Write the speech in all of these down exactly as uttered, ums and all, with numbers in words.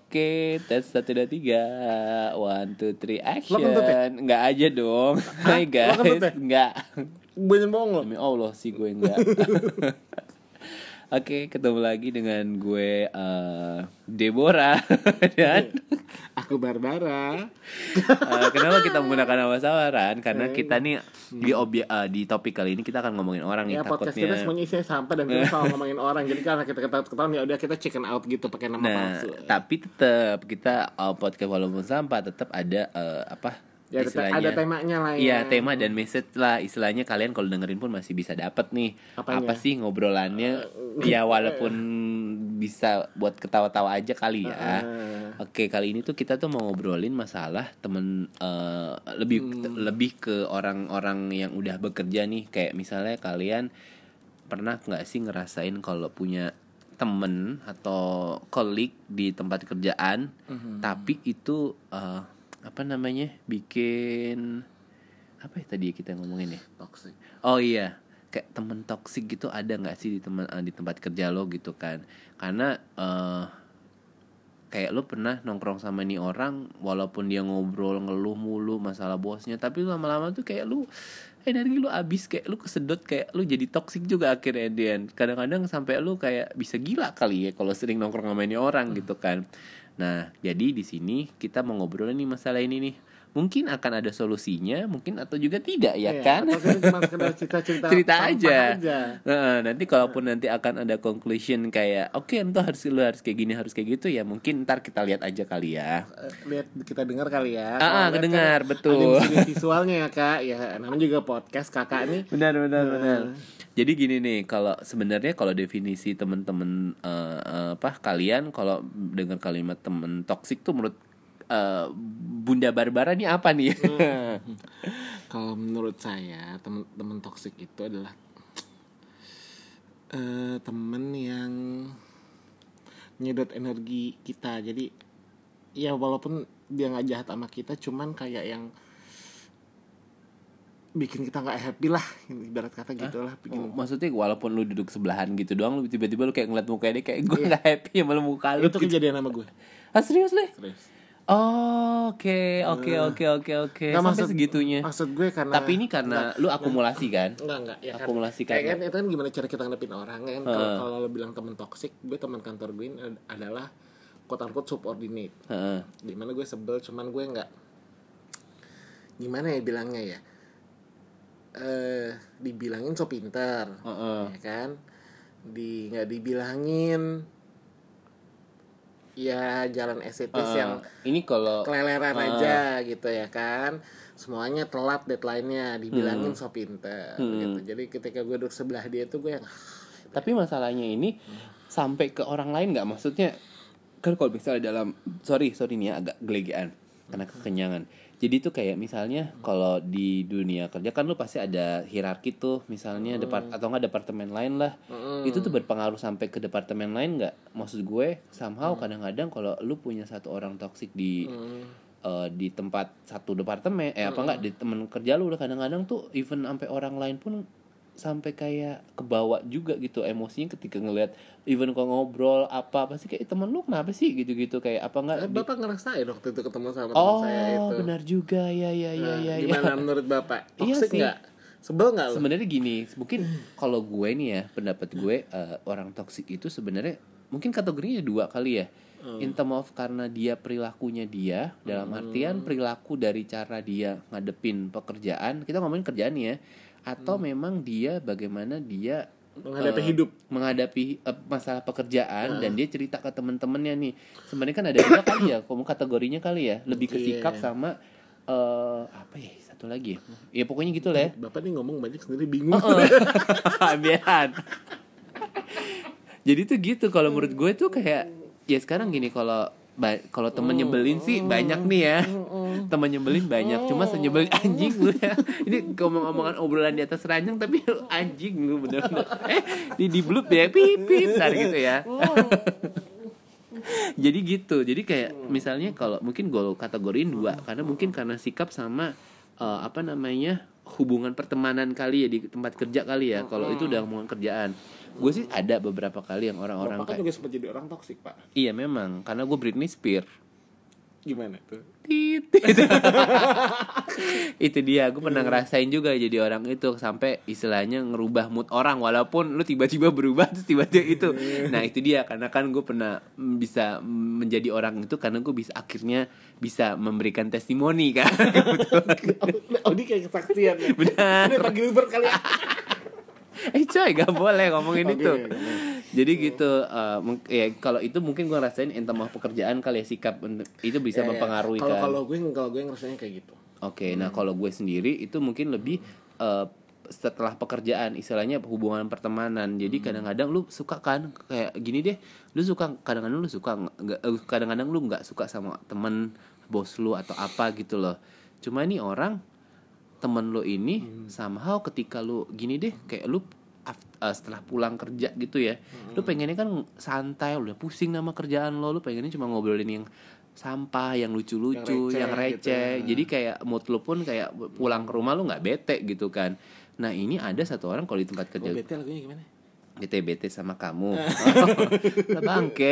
Oke, tes satu dua tiga, one two three action. Lo kentut ya? Enggak aja dong. Hai guys, Lo kentut ya? enggak. Banyak bohong lo. Demi Allah sih gue enggak. Oke, ketemu lagi dengan gue uh, Deborah dan Aku Barbara. uh, kenapa kita menggunakan nama samaran? Karena kita nih di obi- uh, di topik kali ini kita akan ngomongin orang nih Ya podcast takutnya. kita semuanya isinya sampah dan kita selalu ngomongin orang. Jadi karena kita ketahuan ya udah kita chicken out gitu pakai nama Nah, palsu. tapi tetap kita uh, podcast walaupun sampah tetap ada uh, apa? Ya ada, istilahnya, ada temanya lah ya. Iya, tema dan message lah. Istilahnya kalian kalau dengerin pun masih bisa dapat nih. Apanya? Apa sih ngobrolannya? Ya walaupun bisa buat ketawa-tawa aja kali ya. Uh, Oke, kali ini tuh kita tuh mau ngobrolin masalah temen uh, lebih Hmm. lebih ke orang-orang yang udah bekerja nih. Kayak misalnya kalian pernah nggak sih ngerasain kalau punya temen atau colleague di tempat kerjaan, Mhm. tapi itu uh, apa namanya bikin apa ya tadi kita ngomongin ya? toxic. Oh iya, kayak temen toksik gitu ada nggak sih di teman uh, di tempat kerja lo gitu kan? Karena uh, kayak lo pernah nongkrong sama nih orang, walaupun dia ngobrol ngeluh mulu masalah bosnya, tapi lama-lama tuh kayak lu energi lu abis, kayak lu kesedot, kayak lu jadi toksik juga akhirnya Dian. Kadang-kadang sampai lu kayak bisa gila kali ya kalau sering nongkrong sama ini orang gitu kan. Nah, jadi di sini kita mau ngobrolin nih masalah ini nih. Mungkin akan ada solusinya, mungkin atau juga tidak ya, Iya, kan? Atau kita cuma sekedar cerita-cerita Cerita sampah aja. aja. Nah, nanti kalaupun nanti akan ada conclusion kayak oke, okay, entar harus lu harus kayak gini, harus kayak gitu ya, mungkin ntar kita lihat aja kali ya. Eh, Lihat kita dengar kali ya. Ah, Kalau ah, lihat kedengar, kan betul. Ada visual- visualnya ya kak. Ya namanya juga podcast kakak nih. Benar benar Hmm. benar. Jadi gini nih, kalau sebenarnya kalau definisi teman-teman uh, uh, apa kalian kalau dengar kalimat teman toksik tuh menurut uh, Bunda Barbara nih apa nih? Hmm. Kalau menurut saya teman-teman toksik itu adalah eh, temen yang nyedot energi kita. Jadi ya walaupun dia nggak jahat sama kita, cuman kayak yang bikin kita nggak happy lah, ibarat kata gitulah. Bikin Maksudnya walaupun lu duduk sebelahan gitu doang, lu tiba-tiba lu kayak ngeliat mukanya dia kayak gue nggak happy sama lu muka lu. itu Gitu. kejadian sama gue. Ah serius leh? Serius. Oh, oke oke oke oke oke. Nggak, Sampai maksud- segitunya. Maksud gue karena Tapi ini karena lu akumulasi kan? Enggak, enggak. Ya, Akumulasi kan, kayak karena- kan, itu kan gimana cara kita ngadepin orang kan. Heeh. Kalau kalau lo bilang teman toksik, gue teman kantor gue ini ad- adalah quote unquote subordinate. Heeh. Dimana gue sebel, cuman gue nggak, gimana ya bilangnya ya, eh dibilangin so pinter, Heeh. ya kan, di nggak dibilangin ya jalan estetis Heeh. yang Ini kalau keleleran Ah. aja gitu ya kan, semuanya telat deadline-nya, dibilangin so pinter Hmm. gitu. Jadi ketika gue duduk sebelah dia tuh gue yang tapi masalahnya ini sampai ke orang lain nggak, maksudnya kan kalau misalnya dalam sorry sorry nih ya agak gelegean karena kekenyangan. Jadi tuh kayak misalnya kalau di dunia kerja kan lu pasti ada hierarki tuh, misalnya depart atau nggak departemen lain lah. Mm. Itu tuh berpengaruh sampai ke departemen lain nggak? Maksud gue somehow kadang-kadang kalau lu punya satu orang toksik di Mm. eh, di tempat satu departemen eh apa nggak di temen kerja lu, kadang-kadang tuh even sampai orang lain pun sampai kayak kebawa juga gitu emosinya ketika ngelihat even kalau ngobrol apa pasti kayak temen lu kenapa sih gitu-gitu kayak apa nggak Eh, di- Bapak ngerasain waktu itu ketemu sama teman oh saya itu. benar juga ya ya ya Nah, ya gimana ya. menurut Bapak? Iya Toxic sih. nggak? Sebel nggak lo? Sebenarnya gini, mungkin kalau gue nih ya pendapat gue eh, orang toksik itu sebenarnya mungkin kategorinya dua kali ya. In term of karena dia perilakunya dia, dalam artian perilaku dari cara dia ngadepin pekerjaan, kita ngomongin kerjaan nih ya, atau memang dia bagaimana dia Menghadapi eh, hidup. menghadapi eh, masalah pekerjaan dan dia cerita ke teman-temannya nih. Sebenarnya kan ada dua kali ya, kamu kategorinya kali ya, lebih ke Iya. sikap sama eh apa ya satu lagi ya, ya pokoknya gitu lah ya. Bapak nih ngomong banyak sendiri bingung. Biaran. Jadi tuh gitu kalau menurut gue tuh kayak ya sekarang gini, kalau ba- kalau temen nyebelin sih banyak nih ya. Temen nyebelin banyak, cuma senyebelin anjing lu ya. Ini ngomong-ngomongan obrolan di atas ranjang tapi lu anjing lu bener-bener. Eh di di blue ya pip pip tar gitu ya. Jadi gitu. Jadi kayak misalnya kalau mungkin gue kategoriin dua karena mungkin karena sikap sama eh, apa namanya hubungan pertemanan kali ya di tempat kerja kali ya. Kalau itu udah hubungan kerjaan. Gue sih ada beberapa kali yang orang-orang Bapak kan kayak juga sempat jadi orang toksik, Pak. iya memang karena gue Britney Spears. Gimana tuh? Tit. Itu dia, gue pernah ngerasain juga jadi orang itu sampai istilahnya ngerubah mood orang walaupun lu tiba-tiba berubah terus tiba-tiba itu. Nah itu dia karena kan gue pernah bisa menjadi orang itu karena gue bisa akhirnya bisa memberikan testimoni kan. Oh, ini kayak kesaksian ya. Benar. Ini pagi libur kali ya. Eh coy gak boleh ngomongin Oke, itu. oke. Jadi gitu uh, mung- ya kalau itu mungkin gue ngerasain entah mau pekerjaan kali ya sikap untuk- itu bisa Ya, ya. mempengaruhi Kalau kan. kalau gue kalau gue ngerasanya kayak gitu. Oke, nah kalau gue sendiri itu mungkin lebih uh, setelah pekerjaan, istilahnya hubungan pertemanan. Jadi kadang-kadang lu suka kan kayak gini deh, lu suka kadang-kadang lu suka nggak, eh, kadang-kadang lu nggak suka sama temen bos lu atau apa gitu loh. Cuma nih orang temen lu ini somehow ketika lu gini deh kayak lu af- uh, setelah pulang kerja gitu ya, lu pengennya kan santai, udah pusing nama kerjaan lo, lu pengennya cuma ngobrolin yang sampah, yang lucu-lucu, Yang yang receh receh. gitu. Jadi kayak mood lu pun kayak pulang ke rumah lu nggak bete gitu kan. Nah ini ada satu orang kalau di tempat kerja, Oh, bete lagunya gimana? bete-bete sama kamu. Lah bangke.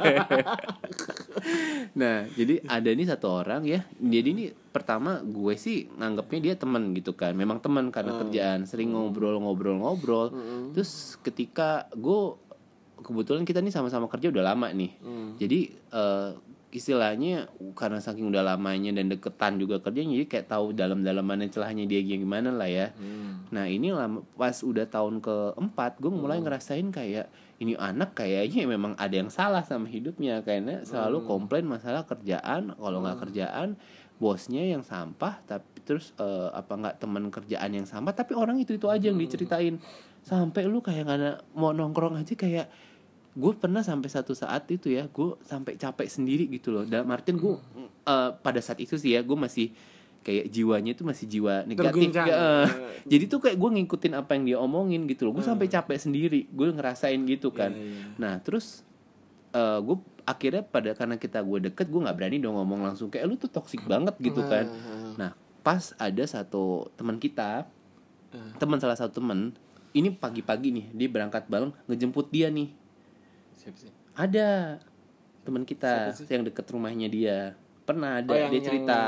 Nah, jadi ada nih satu orang ya. Jadi ini pertama gue sih nganggapnya dia teman gitu kan. Memang teman karena kerjaan, sering ngobrol-ngobrol-ngobrol. Terus ketika gue kebetulan kita nih sama-sama kerja udah lama nih. Jadi eh, istilahnya karena saking udah lamanya dan deketan juga kerjanya, jadi kayak tahu dalam-dalamannya celahnya dia gimana lah ya. Nah ini lama, pas udah tahun keempat gue mulai ngerasain kayak ini anak kayaknya memang ada yang salah sama hidupnya, karena selalu komplain masalah kerjaan. Kalau nggak kerjaan bosnya yang sampah, tapi terus eh, apa nggak teman kerjaan yang sampah, tapi orang itu itu aja yang diceritain. Sampai lu kayak nggak ada mau nongkrong aja kayak gue pernah sampai satu saat itu ya gue sampai capek sendiri gitu loh. Dalam artian gue uh, pada saat itu sih ya gue masih kayak jiwanya itu masih jiwa negatif Terguncang. ya, uh, jadi tuh kayak gue ngikutin apa yang dia omongin gitu loh. Gue sampai capek sendiri, gue ngerasain gitu kan. Nah terus uh, gue akhirnya pada karena kita gue deket, gue nggak berani dong ngomong langsung kayak lu tuh toksik banget gitu kan. Nah pas ada satu teman kita, teman salah satu teman ini pagi-pagi nih dia berangkat bareng ngejemput dia nih. Siapa sih? Ada teman kita Siapa sih? yang deket rumahnya dia. Pernah ada Oh, yang- dia yang- cerita.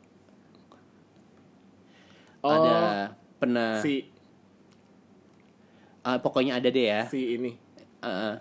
Oh, Ada pernah si ah, pokoknya ada deh ya. si ini. Heeh.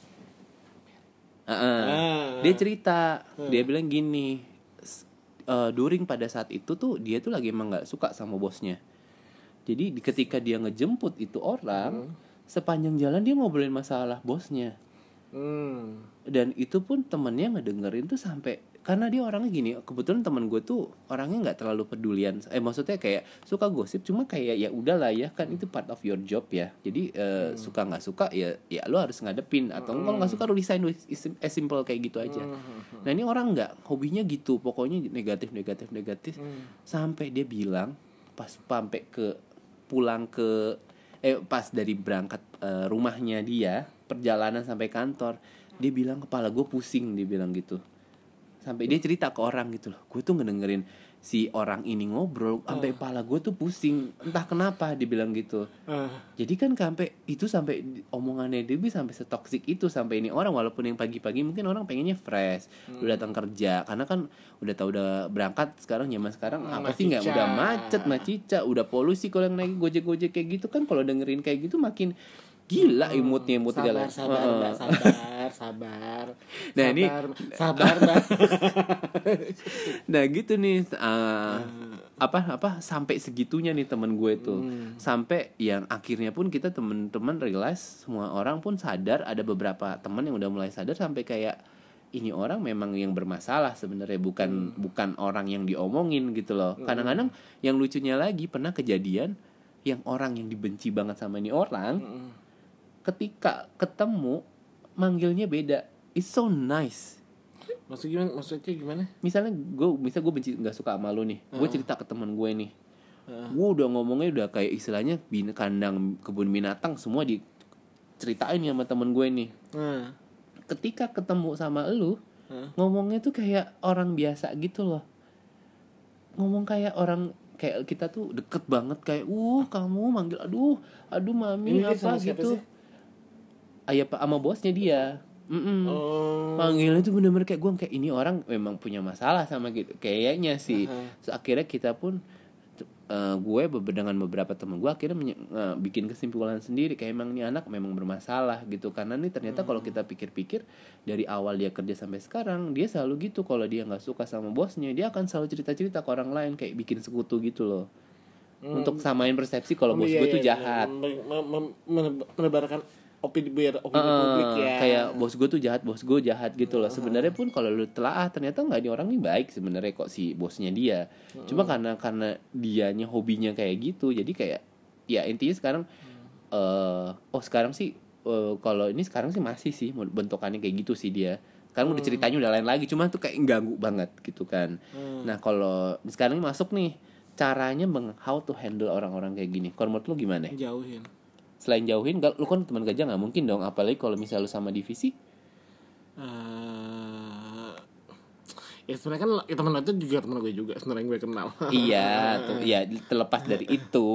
Heeh. Ah. Dia cerita, dia bilang gini, s- eh, during pada saat itu tuh dia tuh lagi emang nggak suka sama bosnya. Jadi di- ketika dia ngejemput itu orang, sepanjang jalan dia ngobrolin masalah bosnya. Hmm. Dan itu pun temennya ngedengerin tuh sampai, karena dia orangnya gini, kebetulan temen gue tuh orangnya nggak terlalu pedulian, eh maksudnya kayak suka gosip, cuma kayak ya udahlah ya kan itu part of your job ya. Jadi eh, suka nggak suka ya ya lo harus ngadepin, atau kalau nggak suka lo resign, is- as simple kayak gitu aja. Nah ini orang nggak, hobinya gitu, pokoknya negatif negatif negatif sampai dia bilang pas sampai ke pulang ke eh pas dari berangkat eh, rumahnya dia, perjalanan sampai kantor, dia bilang kepala gue pusing, dia bilang gitu. Sampai dia cerita ke orang gitu loh, gue tuh ngedengerin si orang ini ngobrol sampai kepala gue tuh pusing, entah kenapa, dia bilang gitu. Ah. Jadi kan sampai itu, sampai omongannya dia bisa sampai setoksik itu, sampai ini orang walaupun yang pagi-pagi mungkin orang pengennya fresh, udah datang kerja, karena kan udah tau udah berangkat sekarang, zaman sekarang apa sih nggak, Macica. udah macet, macica, udah polusi. Kalau yang naik gojek-gojek kayak gitu kan, kalau dengerin kayak gitu makin gila imutnya imut Sabar, segala. sabar, Heeh. Mbak, sabar, sabar. Nah, ini- sabar, sabar, Mbak. Nah gitu nih uh, apa apa sampai segitunya nih temen gue tuh, sampai yang akhirnya pun kita temen-temen realize, semua orang pun sadar, ada beberapa temen yang udah mulai sadar sampai kayak ini orang memang yang bermasalah sebenarnya, bukan bukan orang yang diomongin gitu loh. Kadang-kadang yang lucunya lagi pernah kejadian yang orang yang dibenci banget sama ini orang, ketika ketemu manggilnya beda. It's so nice. Maksud gimana? Maksudnya gimana? Misalnya gue, misal gue benci, nggak suka sama lu nih, gue cerita ke teman gue nih, gue udah ngomongnya udah kayak istilahnya bin kandang kebun binatang semua diceritain nih sama temen gue nih. Nah, Ketika ketemu sama lu, Hah? ngomongnya tuh kayak orang biasa gitu loh, ngomong kayak orang kayak kita tuh deket banget kayak uh kamu manggil aduh aduh mami Ini dia apa sama siapa gitu. sih? Ayah pak sama bosnya dia. Mm-mm. Oh. Manggilnya tuh bener-bener kayak gue kayak ini orang memang punya masalah sama gitu kayaknya sih. Uh-huh. So, akhirnya kita pun uh, gue dengan beberapa teman gue akhirnya menye- uh, bikin kesimpulan sendiri kayak emang nih anak memang bermasalah gitu karena nih ternyata Hmm. kalau kita pikir-pikir dari awal dia kerja sampai sekarang dia selalu gitu kalau dia nggak suka sama bosnya dia akan selalu cerita-cerita ke orang lain kayak bikin sekutu gitu loh. Hmm. Untuk samain persepsi kalau Oh, bos iya, gue tuh iya, jahat. mem- mem- mem- mem- menebarkan opini biar opini Uh, publik ya. kayak bos gue tuh jahat, bos gue jahat gitu loh. Sebenarnya pun kalau lu telaah ternyata nggak di orang ini baik sebenarnya kok si bosnya dia. Cuma karena karena dianya hobinya kayak gitu, jadi kayak ya intinya sekarang uh, oh sekarang sih uh, kalau ini sekarang sih masih sih bentukannya kayak gitu sih dia. Sekarang udah ceritanya udah lain lagi, cuma tuh kayak ganggu banget gitu kan. Hmm. Nah kalau sekarang ini masuk nih caranya meng how to handle orang-orang kayak gini. Kalau menurut lu gimana? Jauhin. Selain jauhin, gal- lu kan teman kerja nggak mungkin dong, apalagi kalau misalnya lu sama divisi. Eh, ya sebenarnya kan ya, teman itu juga teman gue juga sebenarnya gue kenal. Iya, tuh, ya terlepas dari itu.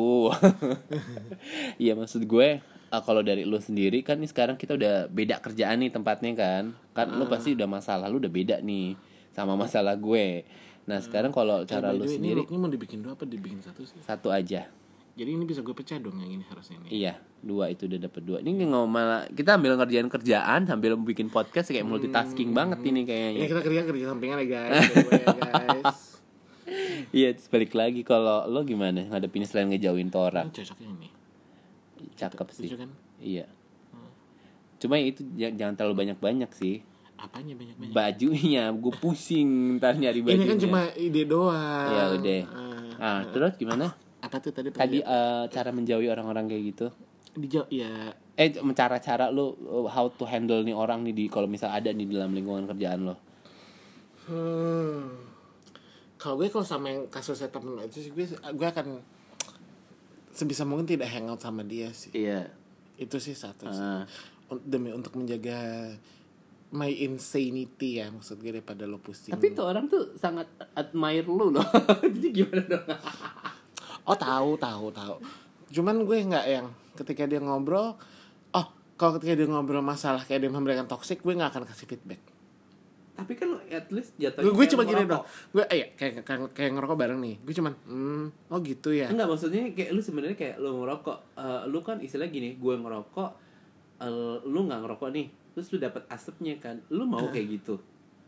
Iya maksud gue, uh, kalau dari lu sendiri kan nih sekarang kita udah beda kerjaan nih tempatnya kan, kan lu pasti udah masalah lu udah beda nih sama masalah gue. Nah sekarang kalau cara Eh, by lu the way, sendiri ini looknya mau dibikin dua apa dibikin satu sih? satu aja. Jadi ini bisa gue pecah dong yang ini harusnya ini. Iya, dua itu udah dapet dua. Ini ngomong malah kita ambil ngerjain kerjaan sambil bikin podcast kayak multitasking banget ini Ini kayaknya. kita kerja kerja sampingan ya guys. by the way, ya, guys. Iya, terus balik lagi kalau lo gimana ngadepin selain ngejauhin tuh orang? Ini cocoknya ini. Cakep sih. Lucu kan? Iya. Cuma ya itu j- jangan terlalu banyak-banyak sih. Apanya banyak-banyak? Bajunya gue pusing ntar nyari bajunya. Ini kan cuma ide doang. Ya udah. Ah, Ah, terus gimana? apa tuh tadi? Tadi eh, cara menjauhi orang-orang kayak gitu. dijawab ya. Eh, cara-cara lo uh, how to handle nih orang nih di kalau misal ada nih dalam lingkungan kerjaan lo. Hmm. Kalau gue kalau sama yang kasusnya temen itu sih gue gue akan sebisa mungkin tidak hangout sama dia sih. Iya. Itu sih satu sih. Ah. Un- Demi untuk menjaga my insanity ya maksud gue daripada lo pusing. Tapi tuh orang tuh sangat admire lu loh. Jadi gimana dong? Oh tahu tahu tahu. Cuman gue nggak yang ketika dia ngobrol, oh kalau ketika dia ngobrol masalah kayak dia memberikan toxic, gue nggak akan kasih feedback. Tapi kan at least jatuhnya Gue, gue cuma gini dong. Gue eh kayak, kayak kayak ngerokok bareng nih. Gue cuman, hmm, oh gitu ya. Enggak, maksudnya kayak lu sebenarnya kayak lu ngerokok, uh, lu kan istilah gini, gue ngerokok, uh, lu nggak ngerokok nih, terus lu dapat asapnya kan, lu mau kayak gitu?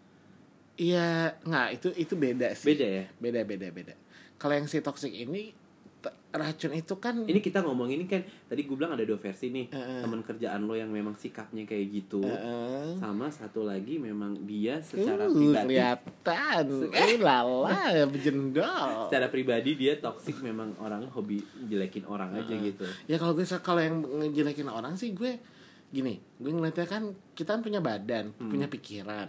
Iya, nggak itu itu beda sih. Beda ya? Beda beda beda. Kalau yang si toxic ini t- racun itu kan. Ini kita ngomong ini kan tadi gue bilang ada dua versi nih, Uh-uh. teman kerjaan lo yang memang sikapnya kayak gitu, Uh-uh. sama satu lagi memang dia secara Uh, pribadi, kelihatan. Eh lala, bejendol. secara pribadi dia toksik, memang orangnya hobi jelekin orang aja gitu. Ya kalau gue kalau yang ngejelekin orang sih gue gini, gue ngeliatnya kan kita kan punya badan, Hmm. punya pikiran.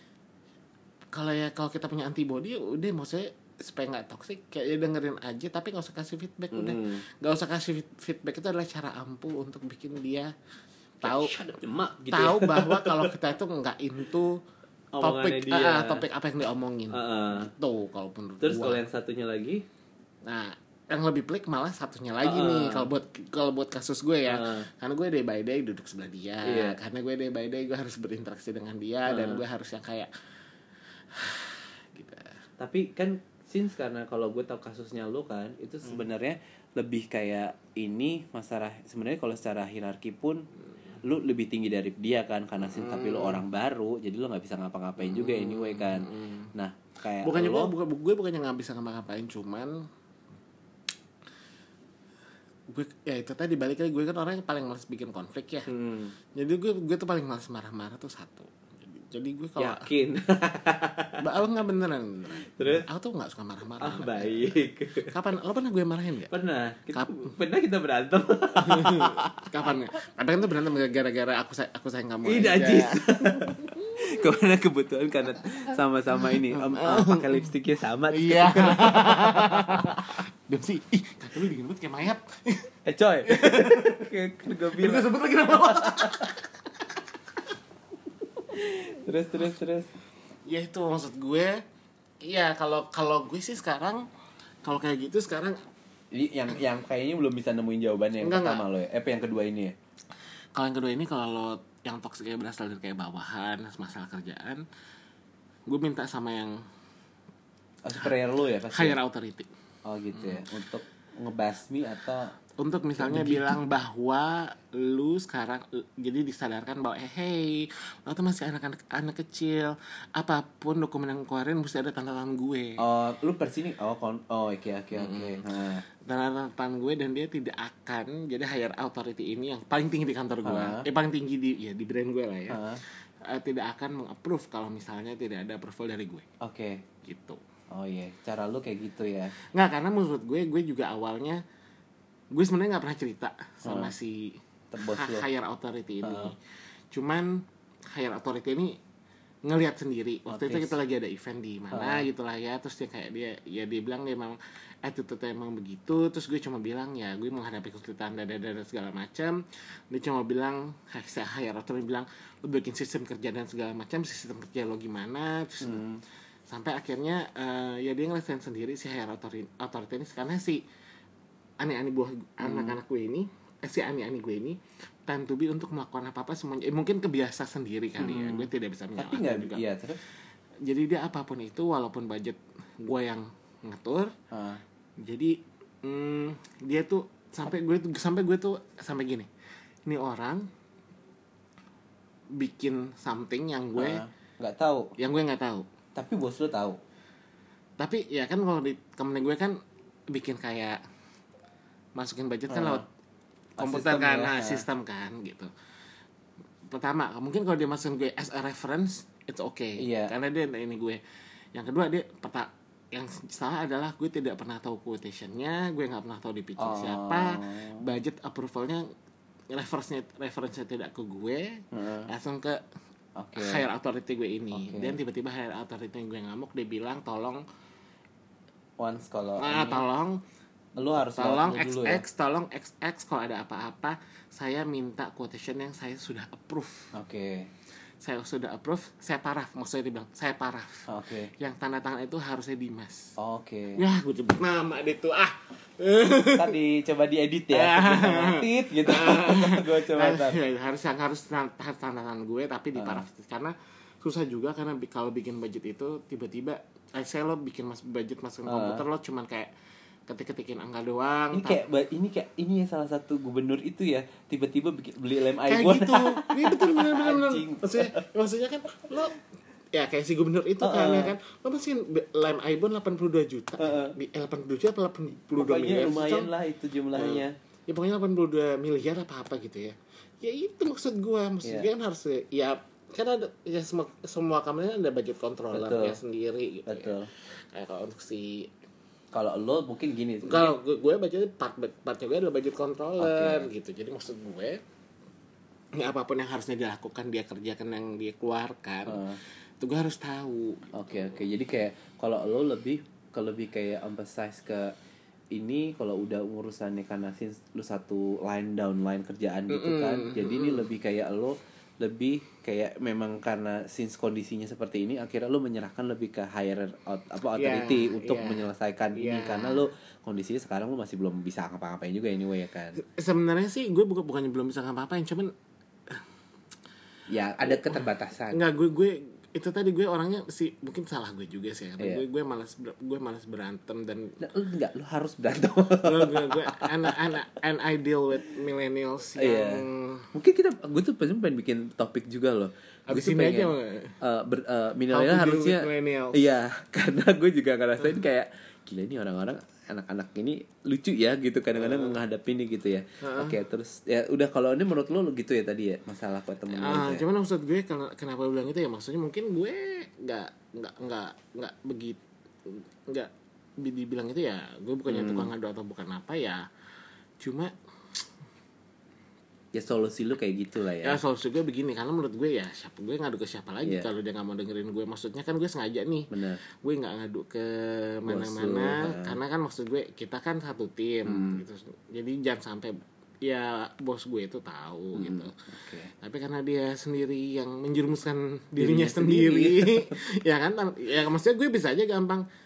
Kalau ya kalau kita punya antibody udah maksudnya supaya nggak toksik kayak ya dengerin aja tapi nggak usah kasih feedback udah Hmm. nggak usah kasih feed- feedback itu adalah cara ampuh untuk bikin dia tahu Shut up, Mak, gitu tahu ya. bahwa kalau kita itu nggak into Omongannya topik dia. ah, topik apa yang diomongin Uh-uh. tuh kalau menurut Terus gua. kalau yang satunya lagi, Nah, yang lebih pelik malah satunya lagi Uh-uh. nih kalau buat kalau buat kasus gue ya. Uh. Karena gue day by day duduk sebelah dia. Iya. Karena gue day by day gue harus berinteraksi dengan dia Uh. dan gue harus yang kayak gitu. tapi kan since karena kalau gue tahu kasusnya lo kan itu sebenarnya lebih kayak ini masalah sebenarnya kalau secara hierarki pun lu lebih tinggi dari dia kan karena since tapi lo orang baru jadi lo nggak bisa ngapa-ngapain juga anyway kan. Nah kayak Bukannya gue lo bukan gue bukannya nggak bisa ngapa-ngapain cuman gue ya itu tadi balik lagi gue kan orang yang paling malas bikin konflik ya. hmm, Jadi gue gue tuh paling malas marah-marah tuh satu. Jadi, jadi gue kalau yakin. Mbak Al nggak beneran, beneran. Terus? Aku tuh nggak suka marah-marah. Ah baik. Kapan lo pernah gue marahin nggak? Pernah kita, Kap- pernah kita berantem. Kapan? Tapi kan tuh berantem gara-gara aku say- aku sayang kamu. Ih aja. najis. Karena kebetulan karena sama-sama ini um, uh, pakai lipstiknya sama. Iya. Dan sih, ih, kaki lu dingin banget kayak mayat. Eh coy. Kayak gue Gue bilang. sebut lagi nama lo. Terus terus terus. Ya itu maksud gue. Iya, kalau kalau gue sih sekarang Kalau kayak gitu sekarang Jadi yang yang kayaknya belum bisa nemuin jawabannya yang Enggak, pertama lo ya. Eh, apa yang kedua ini ya? kalau yang kedua ini kalau lo yang toksiknya berasal dari kayak bawahan, masalah kerjaan, gue minta sama yang Oh, superior lo ya pasti. higher authority. Oh gitu ya. Untuk ngebasmi atau Untuk misalnya bilang bahwa lu sekarang jadi disadarkan bahwa eh hey, lo tuh masih anak-anak anak kecil, apapun dokumen yang keluarin mesti ada tanda tangan gue. oh lu per sini oh kon oh oke oke oke. Nah, Tanda tangan gue, dan dia tidak akan, jadi higher authority ini yang paling tinggi di kantor gue, Ah. eh paling tinggi di ya di brand gue lah ya, ah, eh, tidak akan mengapprove kalau misalnya tidak ada approval dari gue, oke. gitu. Oh iya, cara lu kayak gitu ya. Nggak, karena menurut gue gue juga awalnya gue sebenarnya nggak pernah cerita sama Ah. si Terbos ha- lu. higher authority ini. Ah. Cuman higher authority ini ngelihat sendiri. Waktu itu Notice. kita lagi ada event di mana Ah. gitu lah ya. Terus dia kayak dia ya dia bilang dia memang attitude emang begitu. Terus gue cuma bilang ya gue menghadapi kesulitan dan dan segala macam. Dia cuma bilang saya higher authority bilang lu bikin sistem kerja dan segala macam, sistem kerja lo gimana. Terus Hmm. sampai akhirnya eh, ya dia ngerasain sendiri si higher authority, authority ini, karena si aneh-aneh buah anak-anak gue ini, eh, si aneh-aneh gue ini time to be untuk melakukan apa-apa semuanya. Eh, mungkin kebiasa sendiri kali ya. Gue tidak bisa Tapi menyalahkan nggak juga. iya terus. Jadi dia apapun itu, walaupun budget gue yang ngatur, Ah. jadi hmm, dia tuh sampai gue tuh sampai gue tuh sampai gini. Ini orang bikin something yang gue Ah. nggak tahu. yang gue nggak tahu. Tapi bos lu tahu. Tapi ya kan kalau di company gue kan bikin kayak masukin budget kan Ah. lewat komputer Sistem kan, ya, nah, ah. sistem kan gitu. Pertama, mungkin kalau dia masukin gue as a reference, it's okay. Iya. Karena dia ini gue. Yang kedua dia peta yang salah adalah gue tidak pernah tahu quotation-nya, gue nggak pernah tahu di pitching Oh. siapa, budget approval-nya reference-nya reference-nya tidak ke gue, Heeh. langsung ke Oke. higher authority gue ini. Oke. Dan tiba-tiba higher authority gue ngamuk, dia bilang tolong Once kalau ah, ini, tolong lu harus tolong lewat X dulu X ya. tolong X X kalau ada apa-apa saya minta quotation yang saya sudah approve. Oke. Saya sudah approve, saya paraf, maksudnya dibilang saya paraf. Oke. Yang tanda tangan itu harusnya Dimas. Oke. Ya, gue sebut nama dia tuh ah. Ntar dicoba diedit ya. Tit gitu. Gue coba ntar. Ya, harus yang harus tanda harus tanda tangan gue tapi di Ah. paraf, karena susah juga karena bi- kalau bikin budget itu tiba-tiba eh, saya lo bikin mas budget masukin Ah. komputer lo cuman kayak ketik-ketikin angka doang. Ini ta- kayak ba- ini kayak ini ya salah satu gubernur itu ya tiba-tiba bikin beli lem kayak iPhone. gitu. Ini betul benar benar benar. Anjing. Maksudnya maksudnya kan lo ya kayak si gubernur itu kan Uh-uh. ya kan lo masukin be- lem ibon delapan puluh dua juta. Uh-uh. Di- eh, delapan puluh juta apa delapan puluh dua Pokoknya miliar lumayan sih, lah itu jumlahnya. ya pokoknya delapan puluh dua miliar apa apa gitu ya. Ya itu maksud gue, maksud Iya. gue kan harus ya kan ada ya semua semua company ada budget controller Betul. ya sendiri gitu Betul. ya. Kayak kalau untuk si Kalau lo mungkin gini. kalau gue, gue budgetnya part partnya gue adalah budget controller Oke. gitu. Jadi maksud gue ya apapun yang harusnya dilakukan dia kerjakan, yang dia keluarkan Uh. itu gue harus tahu. Oke oke. Jadi kayak kalau lo lebih ke lebih kayak emphasize ke ini kalau udah urusannya karena since lu satu line down line kerjaan gitu Mm-mm, kan. Jadi ini mm-mm. lebih kayak lo lebih kayak memang karena since kondisinya seperti ini akhirnya lo menyerahkan lebih ke higher out- apa authority Yeah, untuk yeah. menyelesaikan ini Yeah. karena lo kondisinya sekarang lo masih belum bisa ngapa-ngapain juga anyway ya kan. Sebenarnya sih gue bukan bukannya belum bisa ngapa-ngapain, cuman Ya ada keterbatasan. enggak gue gue itu tadi gue orangnya sih mungkin salah gue juga sih karena Iya. gue gue malas ber- gue malas berantem dan Nah, lo enggak lo harus berantem. gue gue, gue and, and, and I deal with millennials Iya. yang Mungkin kita gue tuh pengen pengen bikin topik juga loh. Gue Abis tuh ini aja pengen mau- uh, ber, uh, How to milenial deal harusnya with millennials. iya karena gue juga ngerasain kayak gila nih orang-orang anak-anak ini lucu ya gitu kadang-kadang menghadapi ini gitu ya. Oke terus ya udah kalau ini menurut lo gitu ya tadi ya masalah kok temen lo Ah, itu ya? cuman maksud gue ken- kenapa gue bilang itu ya maksudnya mungkin gue nggak nggak nggak nggak begitu nggak di- dibilang itu ya gue bukannya Hmm. tukang ngadu atau bukan apa ya, cuma Ya solusi lu kayak gitu lah ya ya. solusi gue begini karena menurut gue ya siapa gue ngadu ke siapa lagi Iya. kalau dia nggak mau dengerin gue, maksudnya kan gue sengaja nih Bener. gue nggak ngadu ke Bos mana-mana lu, ha. karena kan maksud gue kita kan satu tim Hmm. gitu, jadi jangan sampai ya bos gue itu tahu Hmm, gitu. Oke. Tapi karena dia sendiri yang menjerumuskan dirinya, Dirinya sendiri, sendiri. ya kan, tan- ya maksudnya gue bisa aja gampang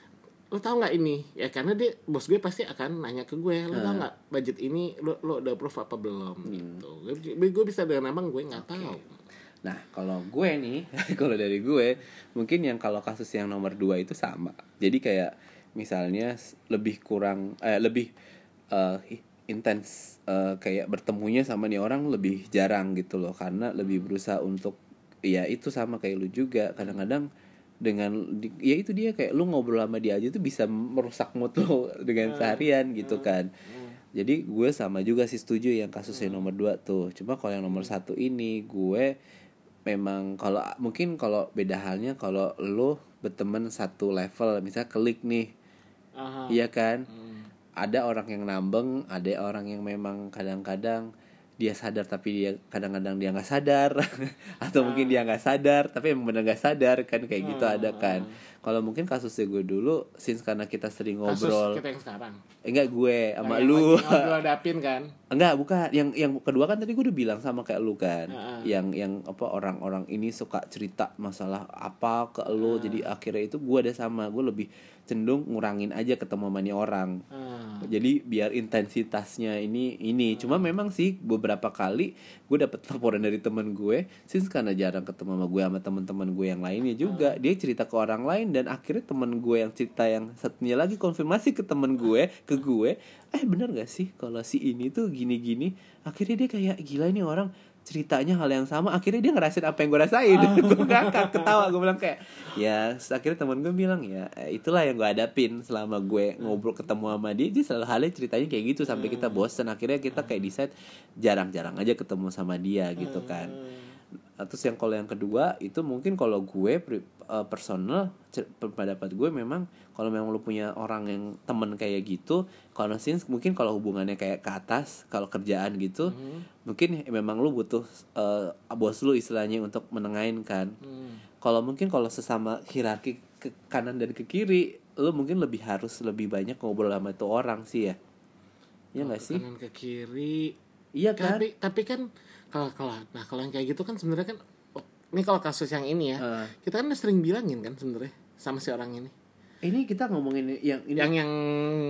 lo tau nggak ini ya, karena dia bos gue pasti akan nanya ke gue, lo tau nggak budget ini lo lo udah approve apa belum hmm. gitu. Gue, gue bisa dengan abang gue nggak okay. tahu. Nah kalau gue nih kalau dari gue mungkin yang kalau kasus yang nomor dua itu sama, jadi kayak misalnya lebih kurang eh, lebih uh, intens uh, kayak bertemunya sama nih orang lebih jarang gitu loh, karena lebih berusaha untuk ya itu sama kayak lu juga kadang-kadang dengan ya itu dia kayak lu ngobrol sama dia aja tuh bisa merusak mood lo dengan seharian gitu kan. Jadi gue sama juga sih setuju yang kasus yang nomor dua tuh. Cuma kalau yang nomor satu ini gue memang kalau mungkin kalau beda halnya kalau lu berteman satu level misalnya klik nih. Aha. Iya kan? Hmm. Ada orang yang nambeng, ada orang yang memang kadang-kadang dia sadar tapi dia kadang-kadang dia nggak sadar atau hmm. mungkin dia nggak sadar tapi emang benar nggak sadar kan kayak hmm. gitu ada kan. Kalau mungkin kasusnya gue dulu since karena kita sering ngobrol. Kasus kita yang sekarang. Eh, enggak gue sama nah, lu. Yang hadapin kan? Enggak, bukan. Yang yang kedua kan tadi gue udah bilang sama kayak lu kan. Uh-uh. Yang yang apa orang-orang ini suka cerita masalah apa ke lu, uh. jadi akhirnya itu gue ada sama, gue lebih cenderung ngurangin aja ketemu sama nih orang. Uh. Jadi biar intensitasnya ini ini. Uh. Cuma memang sih beberapa kali gue dapet laporan dari teman gue, since karena jarang ketemu sama gue sama teman-teman gue yang lainnya juga, uh. dia cerita ke orang lain dan akhirnya teman gue yang cerita yang satunya lagi konfirmasi ke teman gue, ke gue, eh benar gak sih kalau si ini tuh gini-gini. Akhirnya dia kayak gila ini orang ceritanya hal yang sama, akhirnya dia ngerasain apa yang gue rasain. Gue ngakak ketawa, gue bilang kayak ya akhirnya teman gue bilang ya itulah yang gue hadapin selama gue ngobrol ketemu sama dia. Dia selalu halnya ceritanya kayak gitu sampai kita bosan, akhirnya kita kayak decide jarang-jarang aja ketemu sama dia gitu kan. Terus yang kalau yang kedua itu mungkin kalau gue uh, personal pendapat gue memang kalau memang lu punya orang yang temen kayak gitu, kalau since mungkin kalau hubungannya kayak ke atas, kalau kerjaan gitu, mm-hmm. mungkin memang lu butuh uh, bos lu istilahnya untuk menengahin kan. Mm. Kalau mungkin kalau sesama hierarki ke kanan dan ke kiri, lu mungkin lebih harus lebih banyak ngobrol sama itu orang sih ya. Iya nggak sih? Kanan ke kiri. Iya kan? Tapi tapi kan kalau kalau nah kalau yang kayak gitu kan sebenarnya kan oh, ini kalau kasus yang ini ya uh. kita kan udah sering bilangin kan sebenarnya sama si orang ini. Ini kita ngomongin yang ini. Yang yang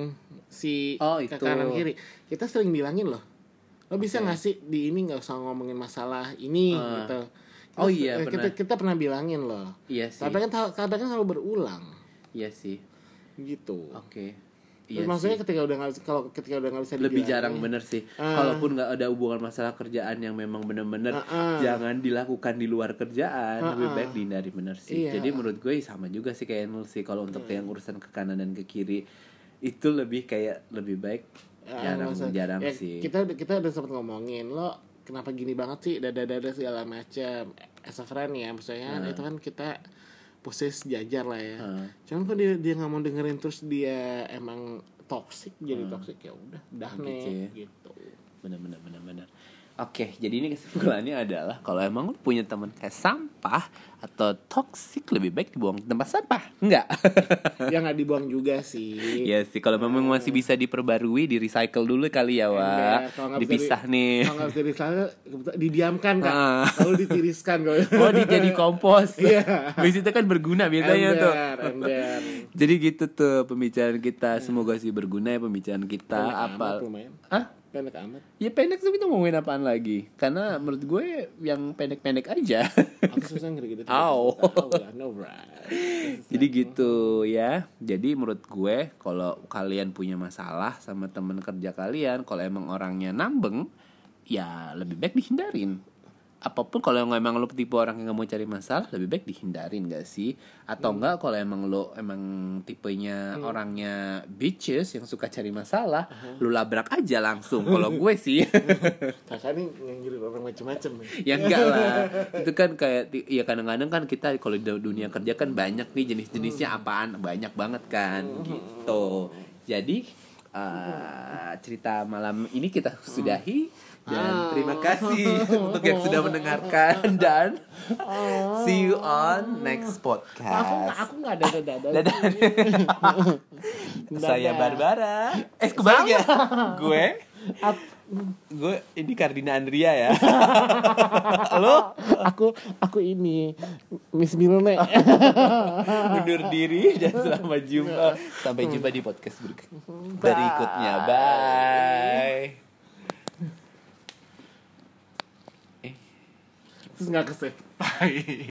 si oh, ke kanan kiri kita sering bilangin loh. Lo bisa okay. nggak sih di ini nggak usah ngomongin masalah ini uh. gitu. Kita, oh iya kita, pernah. Kita pernah bilangin loh. Iya sih. Tapi kan tapi kan selalu berulang. Iya sih. Gitu. Oke. Okay. Iya maksudnya sih. ketika udah nggak kalau ketika udah nggak bisa lebih jarang bener sih. Uh. Kalaupun nggak ada hubungan masalah kerjaan yang memang bener-bener uh, uh. jangan dilakukan di luar kerjaan, uh, uh. lebih baik dihindari bener sih. Iya. Jadi menurut gue sama juga sih kayak nul sih kalau untuk uh. yang urusan ke kanan dan ke kiri itu lebih kayak lebih baik jarang-jarang uh, ya, sih. Kita kita udah sempat ngomongin lo kenapa gini banget sih dada-dada segala macam. As a friend ya maksudnya uh. itu kan kita proses jajar lah ya. Uh. Cuman kok dia dia nggak mau dengerin terus dia emang toksik jadi uh. toksik ya udah udah nih gitu. Benar benar benar benar. Oke, jadi ini kesimpulannya adalah kalau emang lu punya teman kayak sampah atau toksik lebih baik dibuang di tempat sampah. Enggak. Ya nggak dibuang juga sih. Iya sih, kalau memang masih bisa diperbarui, di recycle dulu kali ya, Wak. Dipisah di, nih. Kalau nggak bisa recycle, didiamkan kan. Ah. Lalu ditiriskan kalau. Oh, dijadi kompos. Iya. Habis itu kan berguna biasanya ember, tuh. Ember. Jadi gitu tuh pembicaraan kita. Semoga sih berguna ya pembicaraan kita. Pendek apa? Hah? Pendek amat. Ya pendek tapi itu ngomongin apaan lagi? Karena menurut gue yang pendek-pendek aja. Aku susah ngeri gitu. Au. No right. Jadi gitu ya. Jadi menurut gue kalau kalian punya masalah sama teman kerja kalian, kalau emang orangnya nambeng, ya lebih baik dihindarin. Apapun kalau emang lo tipe orang yang gak mau cari masalah, lebih baik dihindarin gak sih? Atau hmm. enggak kalau emang lo emang tipenya hmm. orangnya bitches yang suka cari masalah, uh-huh. lo labrak aja langsung. Kalau gue sih kakak nih yang jadi orang macam-macam nih. Ya enggak lah. Itu kan kayak ya kadang-kadang kan kita kalau di dunia kerja kan banyak nih jenis-jenisnya apaan, banyak banget kan gitu. Jadi uh, cerita malam ini kita sudahi. Dan terima kasih untuk yang sudah mendengarkan dan see you on next podcast. Aku aku nggak ada dada. Dada. Saya Barbara. Eh kembali ya. Gue. Gue ini Kardina Andria ya. Lo aku aku ini Miss Milne. undur diri dan selamat jumpa. Sampai jumpa di podcast berikut- berikutnya. Bye. Terus nggak kesep.